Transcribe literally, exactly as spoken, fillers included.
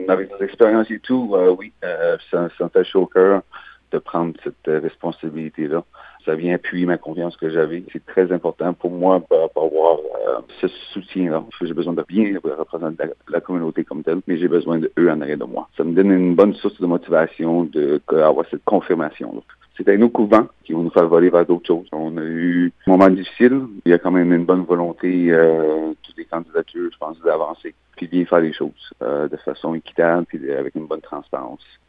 avec l'expérience et tout, euh, oui, euh, ça, ça me fait chaud au cœur de prendre cette euh, responsabilité-là. Ça vient appuyer ma confiance que j'avais. C'est très important pour moi pour, pour avoir euh, ce soutien-là. J'ai besoin de bien représenter la, la communauté comme telle, mais j'ai besoin d'eux en arrière de moi. Ça me donne une bonne source de motivation d'avoir cette confirmation-là. C'est un autre couvent qui va nous faire voler vers d'autres choses. On a eu un moment difficile. Il y a quand même une bonne volonté, euh, toutes les candidatures, je pense, d'avancer, puis bien faire les choses euh, de façon équitable, puis avec une bonne transparence.